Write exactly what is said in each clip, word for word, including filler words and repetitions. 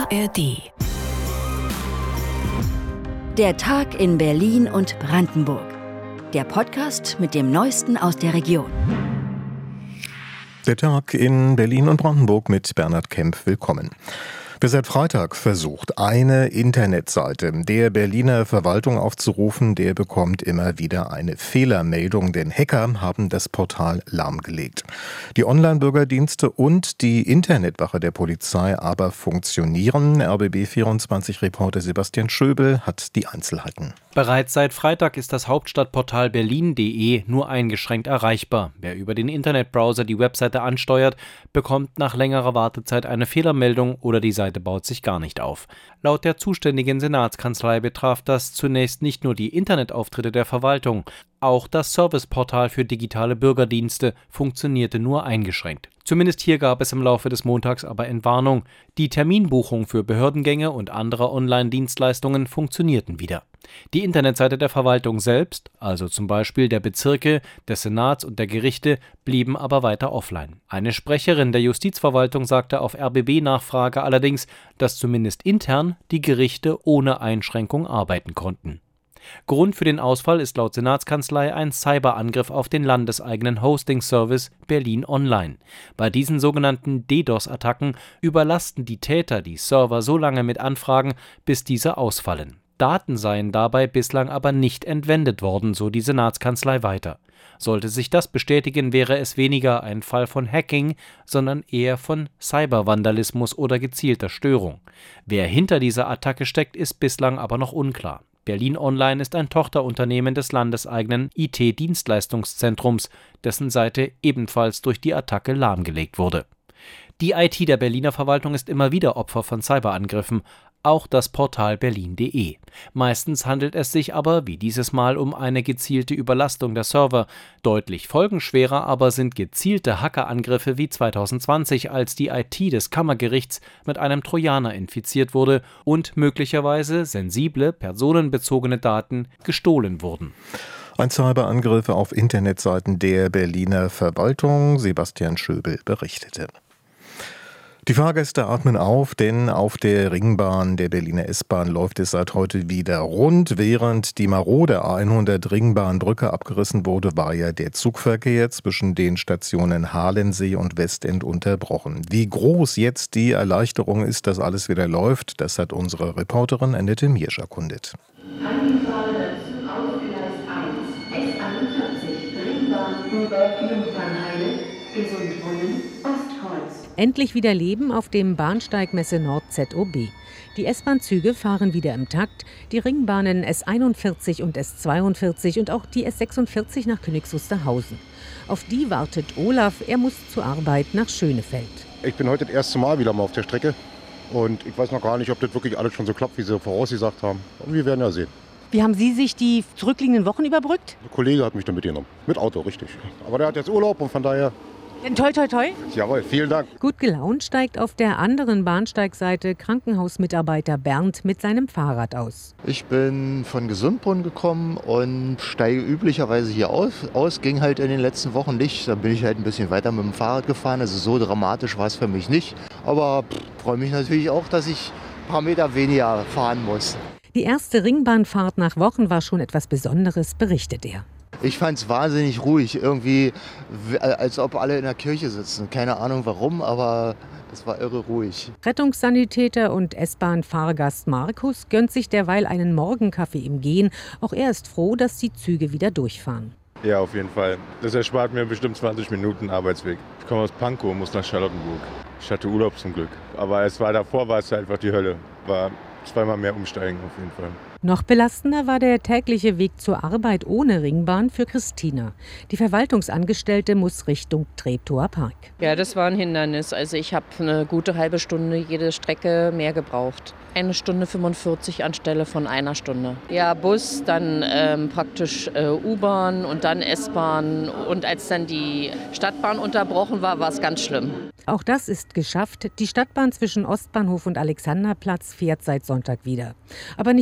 R D. Der Tag in Berlin und Brandenburg. Der Podcast mit dem Neuesten aus der Region. Der Tag in Berlin und Brandenburg mit Bernhard Kempf. Willkommen. Wer seit Freitag versucht, eine Internetseite der Berliner Verwaltung aufzurufen, der bekommt immer wieder eine Fehlermeldung, denn Hacker haben das Portal lahmgelegt. Die Online-Bürgerdienste und die Internetwache der Polizei aber funktionieren. R B B vierundzwanzig-Reporter Sebastian Schöbel hat die Einzelheiten. Bereits seit Freitag ist das Hauptstadtportal berlin punkt de nur eingeschränkt erreichbar. Wer über den Internetbrowser die Webseite ansteuert, bekommt nach längerer Wartezeit eine Fehlermeldung oder die Seite baut sich gar nicht auf. Laut der zuständigen Senatskanzlei betraf das zunächst nicht nur die Internetauftritte der Verwaltung, auch das Serviceportal für digitale Bürgerdienste funktionierte nur eingeschränkt. Zumindest hier gab es im Laufe des Montags aber Entwarnung. Die Terminbuchung für Behördengänge und andere Online-Dienstleistungen funktionierten wieder. Die Internetseite der Verwaltung selbst, also zum Beispiel der Bezirke, des Senats und der Gerichte, blieben aber weiter offline. Eine Sprecherin der Justizverwaltung sagte auf R B B-Nachfrage allerdings, dass zumindest intern die Gerichte ohne Einschränkung arbeiten konnten. Grund für den Ausfall ist laut Senatskanzlei ein Cyberangriff auf den landeseigenen Hosting-Service Berlin Online. Bei diesen sogenannten DDoS-Attacken überlasten die Täter die Server so lange mit Anfragen, bis diese ausfallen. Daten seien dabei bislang aber nicht entwendet worden, so die Senatskanzlei weiter. Sollte sich das bestätigen, wäre es weniger ein Fall von Hacking, sondern eher von Cybervandalismus oder gezielter Störung. Wer hinter dieser Attacke steckt, ist bislang aber noch unklar. Berlin Online ist ein Tochterunternehmen des landeseigenen I T-Dienstleistungszentrums, dessen Seite ebenfalls durch die Attacke lahmgelegt wurde. Die I T der Berliner Verwaltung ist immer wieder Opfer von Cyberangriffen, auch das Portal berlin punkt de. Meistens handelt es sich aber, wie dieses Mal, um eine gezielte Überlastung der Server. Deutlich folgenschwerer aber sind gezielte Hackerangriffe wie zwanzig zwanzig, als die I T des Kammergerichts mit einem Trojaner infiziert wurde und möglicherweise sensible, personenbezogene Daten gestohlen wurden. Ein Cyberangriff auf Internetseiten der Berliner Verwaltung. Sebastian Schöbel berichtete. Die Fahrgäste atmen auf, denn auf der Ringbahn der Berliner S-Bahn läuft es seit heute wieder rund. Während die marode A hundert Ringbahnbrücke abgerissen wurde, war ja der Zugverkehr zwischen den Stationen Halensee und Westend unterbrochen. Wie groß jetzt die Erleichterung ist, dass alles wieder läuft, das hat unsere Reporterin Annette Miersch erkundet. Angefahrene Zug auf Gleis eins, S einundvierzig, Ringbahn über Jungfernheide, Gesundbrunnen, Ostkreuz. Endlich wieder Leben auf dem Bahnsteig Messe Nord Z O B. Die S-Bahn-Züge fahren wieder im Takt. Die Ringbahnen S einundvierzig und S zweiundvierzig und auch die S sechsundvierzig nach Königs Wusterhausen. Auf die wartet Olaf. Er muss zur Arbeit nach Schönefeld. Ich bin heute das erste Mal wieder mal auf der Strecke. Und ich weiß noch gar nicht, ob das wirklich alles schon so klappt, wie sie vorausgesagt haben. Und wir werden ja sehen. Wie haben Sie sich die zurückliegenden Wochen überbrückt? Ein Kollege hat mich da mitgenommen. Mit Auto, richtig. Aber der hat jetzt Urlaub und von daher... Toi, toi, toi. Jawohl, vielen Dank. Gut gelaunt steigt auf der anderen Bahnsteigseite Krankenhausmitarbeiter Bernd mit seinem Fahrrad aus. Ich bin von Gesundbrunnen gekommen und steige üblicherweise hier aus. aus. Ging halt in den letzten Wochen nicht. Dann bin ich halt ein bisschen weiter mit dem Fahrrad gefahren. Also so dramatisch war es für mich nicht. Aber freue mich natürlich auch, dass ich ein paar Meter weniger fahren muss. Die erste Ringbahnfahrt nach Wochen war schon etwas Besonderes, berichtet er. Ich fand es wahnsinnig ruhig, irgendwie als ob alle in der Kirche sitzen. Keine Ahnung warum, aber es war irre ruhig. Rettungssanitäter und S-Bahn-Fahrgast Markus gönnt sich derweil einen Morgenkaffee im Gehen. Auch er ist froh, dass die Züge wieder durchfahren. Ja, auf jeden Fall. Das erspart mir bestimmt zwanzig Minuten Arbeitsweg. Ich komme aus Pankow, muss nach Charlottenburg. Ich hatte Urlaub zum Glück. Aber es war davor war es einfach die Hölle. War zweimal mehr umsteigen auf jeden Fall. Noch belastender war der tägliche Weg zur Arbeit ohne Ringbahn für Christina. Die Verwaltungsangestellte muss Richtung Treptower Park. Ja, das war ein Hindernis. Also ich habe eine gute halbe Stunde jede Strecke mehr gebraucht. Eine Stunde fünfundvierzig anstelle von einer Stunde. Ja, Bus, dann ähm, praktisch äh, U-Bahn und dann S-Bahn. Und als dann die Stadtbahn unterbrochen war, war es ganz schlimm. Auch das ist geschafft. Die Stadtbahn zwischen Ostbahnhof und Alexanderplatz fährt seit Sonntag wieder. Aber nicht jeder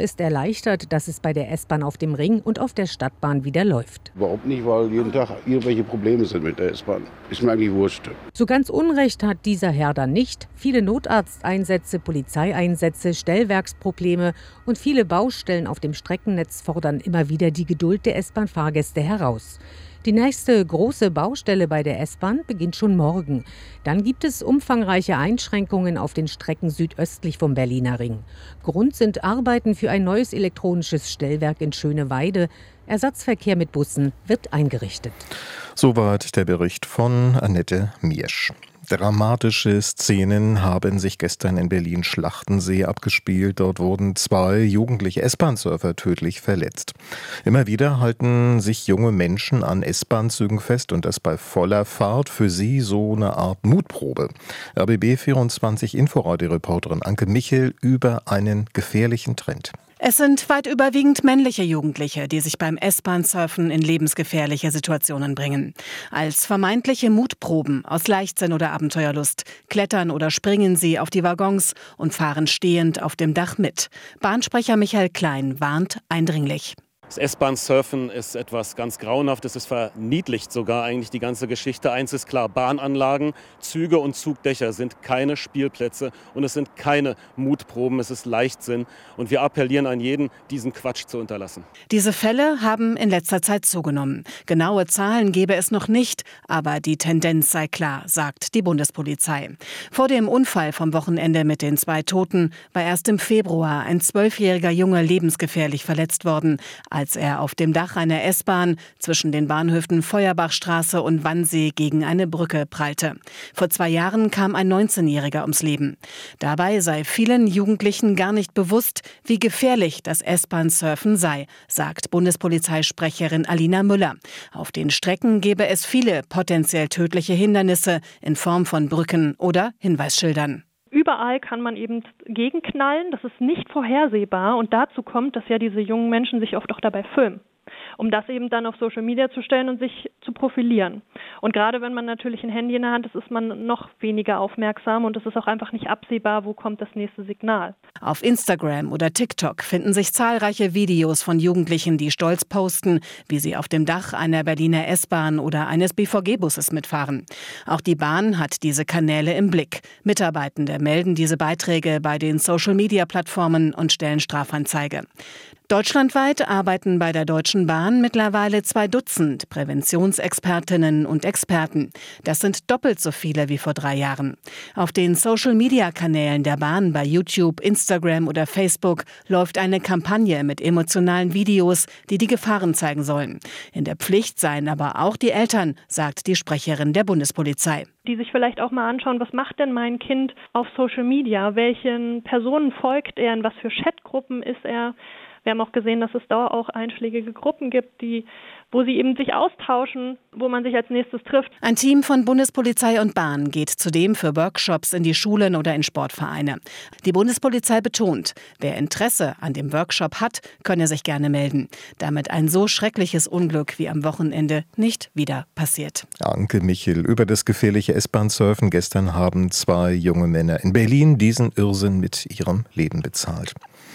ist erleichtert, dass es bei der S-Bahn auf dem Ring und auf der Stadtbahn wieder läuft. Überhaupt nicht, weil jeden Tag irgendwelche Probleme sind mit der S-Bahn. Ist mir eigentlich wurscht. So ganz Unrecht hat dieser Herr dann nicht. Viele Notarzteinsätze, Polizeieinsätze, Stellwerksprobleme und viele Baustellen auf dem Streckennetz fordern immer wieder die Geduld der S-Bahn-Fahrgäste heraus. Die nächste große Baustelle bei der S-Bahn beginnt schon morgen. Dann gibt es umfangreiche Einschränkungen auf den Strecken südöstlich vom Berliner Ring. Grund sind Arbeiten für ein neues elektronisches Stellwerk in Schöneweide. Ersatzverkehr mit Bussen wird eingerichtet. Soweit der Bericht von Annette Miersch. Dramatische Szenen haben sich gestern in Berlin-Schlachtensee abgespielt. Dort wurden zwei jugendliche S-Bahn-Surfer tödlich verletzt. Immer wieder halten sich junge Menschen an S-Bahn-Zügen fest und das bei voller Fahrt. Für sie so eine Art Mutprobe. R B B vierundzwanzig Inforadio-Reporterin Anke Michel über einen gefährlichen Trend. Es sind weit überwiegend männliche Jugendliche, die sich beim S-Bahn-Surfen in lebensgefährliche Situationen bringen. Als vermeintliche Mutproben aus Leichtsinn oder Abenteuerlust klettern oder springen sie auf die Waggons und fahren stehend auf dem Dach mit. Bahnsprecher Michael Klein warnt eindringlich. Das S-Bahn-Surfen ist etwas ganz Grauenhaftes, es verniedlicht sogar eigentlich die ganze Geschichte. Eins ist klar, Bahnanlagen, Züge und Zugdächer sind keine Spielplätze und es sind keine Mutproben, es ist Leichtsinn. Und wir appellieren an jeden, diesen Quatsch zu unterlassen. Diese Fälle haben in letzter Zeit zugenommen. Genaue Zahlen gebe es noch nicht, aber die Tendenz sei klar, sagt die Bundespolizei. Vor dem Unfall vom Wochenende mit den zwei Toten war erst im Februar ein zwölfjähriger Junge lebensgefährlich verletzt worden, als er auf dem Dach einer S-Bahn zwischen den Bahnhöfen Feuerbachstraße und Wannsee gegen eine Brücke prallte. Vor zwei Jahren kam ein neunzehnjähriger ums Leben. Dabei sei vielen Jugendlichen gar nicht bewusst, wie gefährlich das S-Bahn-Surfen sei, sagt Bundespolizeisprecherin Alina Müller. Auf den Strecken gebe es viele potenziell tödliche Hindernisse in Form von Brücken oder Hinweisschildern. Überall kann man eben gegenknallen, das ist nicht vorhersehbar und dazu kommt, dass ja diese jungen Menschen sich oft auch dabei filmen, um das eben dann auf Social Media zu stellen und sich zu profilieren. Und gerade wenn man natürlich ein Handy in der Hand ist, ist man noch weniger aufmerksam und es ist auch einfach nicht absehbar, wo kommt das nächste Signal. Auf Instagram oder TikTok finden sich zahlreiche Videos von Jugendlichen, die stolz posten, wie sie auf dem Dach einer Berliner S-Bahn oder eines B V G-Busses mitfahren. Auch die Bahn hat diese Kanäle im Blick. Mitarbeitende melden diese Beiträge bei den Social-Media-Plattformen und stellen Strafanzeige. Deutschlandweit arbeiten bei der Deutschen Bahn mittlerweile zwei Dutzend Präventionsexpertinnen und Experten. Das sind doppelt so viele wie vor drei Jahren. Auf den Social-Media-Kanälen der Bahn bei YouTube, Instagram oder Facebook läuft eine Kampagne mit emotionalen Videos, die die Gefahren zeigen sollen. In der Pflicht seien aber auch die Eltern, sagt die Sprecherin der Bundespolizei. Die sich vielleicht auch mal anschauen, was macht denn mein Kind auf Social Media? Welchen Personen folgt er? In was für Chatgruppen ist er? Wir haben auch gesehen, dass es da auch einschlägige Gruppen gibt, die, wo sie eben sich austauschen, wo man sich als nächstes trifft. Ein Team von Bundespolizei und Bahn geht zudem für Workshops in die Schulen oder in Sportvereine. Die Bundespolizei betont, wer Interesse an dem Workshop hat, könne sich gerne melden, damit ein so schreckliches Unglück wie am Wochenende nicht wieder passiert. Anke Michel über das gefährliche S-Bahn-Surfen. Gestern haben zwei junge Männer in Berlin diesen Irrsinn mit ihrem Leben bezahlt.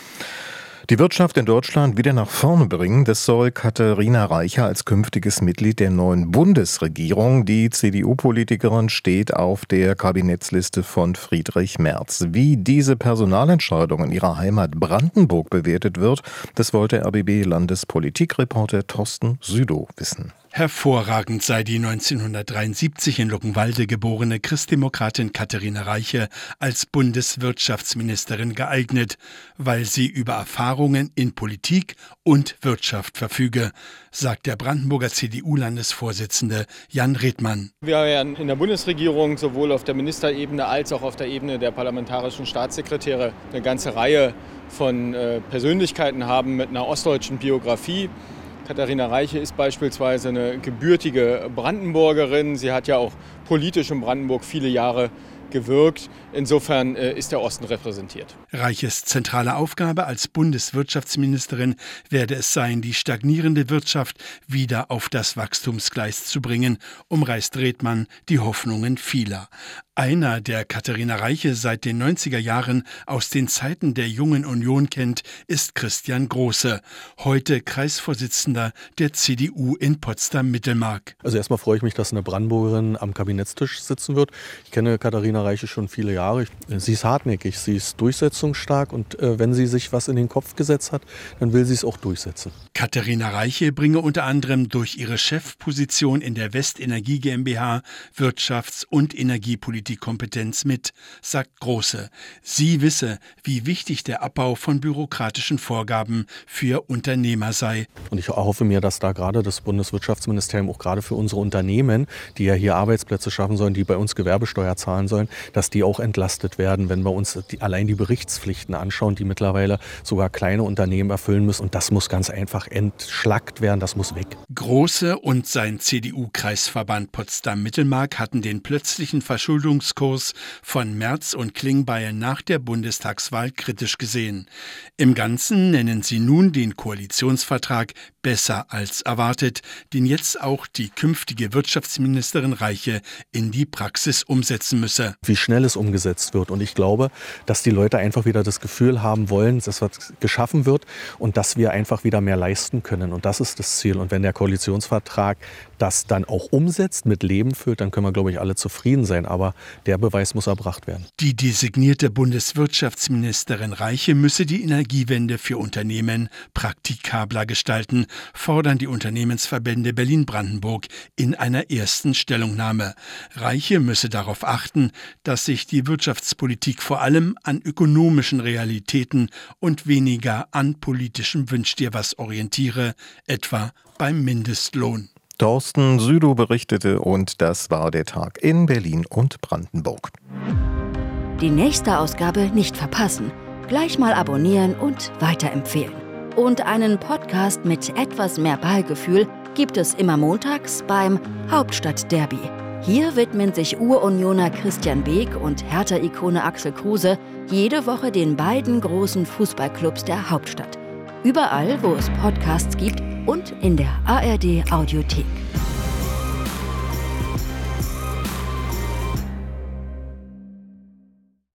Die Wirtschaft in Deutschland wieder nach vorne bringen, das soll Katharina Reiche als künftiges Mitglied der neuen Bundesregierung. Die C D U-Politikerin steht auf der Kabinettsliste von Friedrich Merz. Wie diese Personalentscheidung in ihrer Heimat Brandenburg bewertet wird, das wollte R B B-Landespolitikreporter Thorsten Südow wissen. Hervorragend sei die neunzehnhundertdreiundsiebzig in Luckenwalde geborene Christdemokratin Katharina Reiche als Bundeswirtschaftsministerin geeignet, weil sie über Erfahrungen in Politik und Wirtschaft verfüge, sagt der Brandenburger C D U-Landesvorsitzende Jan Redmann. Wir werden in der Bundesregierung sowohl auf der Ministerebene als auch auf der Ebene der parlamentarischen Staatssekretäre eine ganze Reihe von äh, Persönlichkeiten haben mit einer ostdeutschen Biografie. Katharina Reiche ist beispielsweise eine gebürtige Brandenburgerin. Sie hat ja auch politisch in Brandenburg viele Jahre gewirkt. Insofern äh, ist der Osten repräsentiert. Reiches zentrale Aufgabe als Bundeswirtschaftsministerin werde es sein, die stagnierende Wirtschaft wieder auf das Wachstumsgleis zu bringen, umreißt Redmann die Hoffnungen vieler. Einer, der Katharina Reiche seit den neunziger Jahren aus den Zeiten der Jungen Union kennt, ist Christian Große, heute Kreisvorsitzender der C D U in Potsdam-Mittelmark. Also erstmal freue ich mich, dass eine Brandenburgerin am Kabinettstisch sitzen wird. Ich kenne Katharina Reiche schon viele Jahre. Sie ist hartnäckig, sie ist durchsetzungsstark und äh, wenn sie sich was in den Kopf gesetzt hat, dann will sie es auch durchsetzen. Katharina Reiche bringe unter anderem durch ihre Chefposition in der Westenergie GmbH Wirtschafts- und Energiepolitik die Kompetenz mit, sagt Große. Sie wisse, wie wichtig der Abbau von bürokratischen Vorgaben für Unternehmer sei. Und ich erhoffe mir, dass da gerade das Bundeswirtschaftsministerium auch gerade für unsere Unternehmen, die ja hier Arbeitsplätze schaffen sollen, die bei uns Gewerbesteuer zahlen sollen, dass die auch entlastet werden, wenn wir uns die, allein die Berichtspflichten anschauen, die mittlerweile sogar kleine Unternehmen erfüllen müssen. Und das muss ganz einfach entschlackt werden, das muss weg. Große und sein C D U-Kreisverband Potsdam-Mittelmark hatten den plötzlichen Verschuldungskurs von Merz und Klingbeil nach der Bundestagswahl kritisch gesehen. Im Ganzen nennen sie nun den Koalitionsvertrag besser als erwartet, den jetzt auch die künftige Wirtschaftsministerin Reiche in die Praxis umsetzen müsse. Wie schnell es umgesetzt wird. Und ich glaube, dass die Leute einfach wieder das Gefühl haben wollen, dass was geschaffen wird und dass wir einfach wieder mehr leisten können. Und das ist das Ziel. Und wenn der Koalitionsvertrag das dann auch umsetzt, mit Leben füllt, dann können wir, glaube ich, alle zufrieden sein. Aber der Beweis muss erbracht werden. Die designierte Bundeswirtschaftsministerin Reiche müsse die Energiewende für Unternehmen praktikabler gestalten, fordern die Unternehmensverbände Berlin-Brandenburg in einer ersten Stellungnahme. Reiche müsse darauf achten, dass sich die Wirtschaftspolitik vor allem an ökonomischen Realitäten und weniger an politischem Wünsch-dir-was orientiere, etwa beim Mindestlohn. Thorsten Südow berichtete und das war der Tag in Berlin und Brandenburg. Die nächste Ausgabe nicht verpassen. Gleich mal abonnieren und weiterempfehlen. Und einen Podcast mit etwas mehr Ballgefühl gibt es immer montags beim Hauptstadtderby. Hier widmen sich Urunioner Christian Beek und Hertha-Ikone Axel Kruse jede Woche den beiden großen Fußballclubs der Hauptstadt. Überall, wo es Podcasts gibt und in der A R D Audiothek.